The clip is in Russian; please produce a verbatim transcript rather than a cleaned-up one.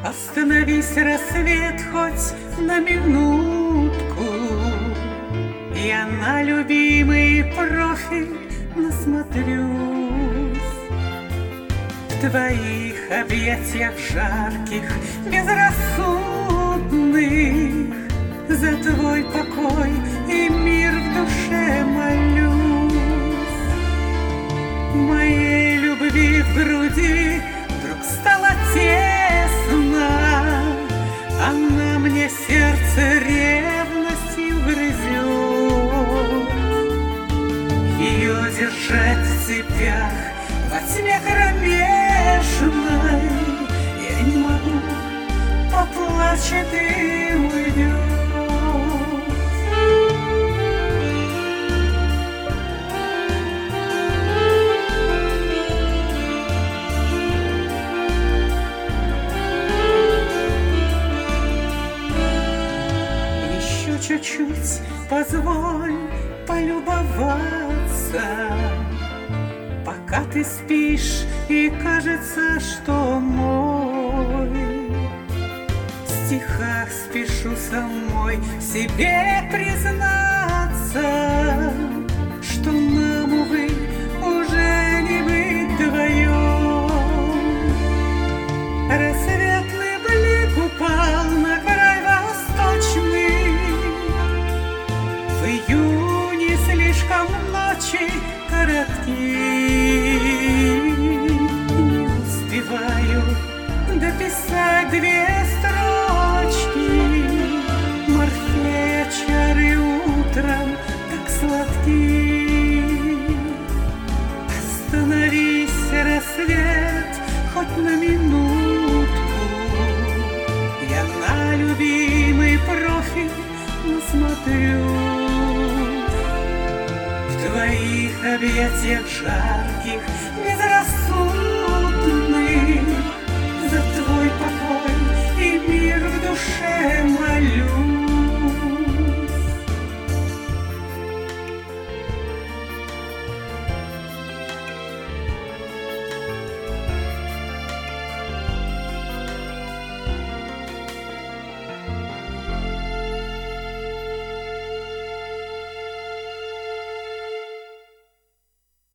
Остановись, рассвет, хоть на минутку. Я на любимый профиль насмотрюсь. В твоих объятиях жарких, безрассудных, за твой покой и мир в душе молюсь. Моей любви в груди вдруг стало тесно, она мне сердце ревностью грызет. Ее держать в цепях во тьме кромешной я не могу, поплачет и уйдет. Чуть-чуть позволь полюбоваться, пока ты спишь и кажется, что мой. В стихах спешу самой себе признаться, что нам, увы, уже не быть вдвоем. Рассветный блик упал на край восточный. В июне слишком ночи коротки. Не успеваю дописать две строчки. Морфея чары утром так сладки. Остановись, рассвет, хоть на минутку. Я на любимый профиль насмотрю. В твоих объятиях жарких,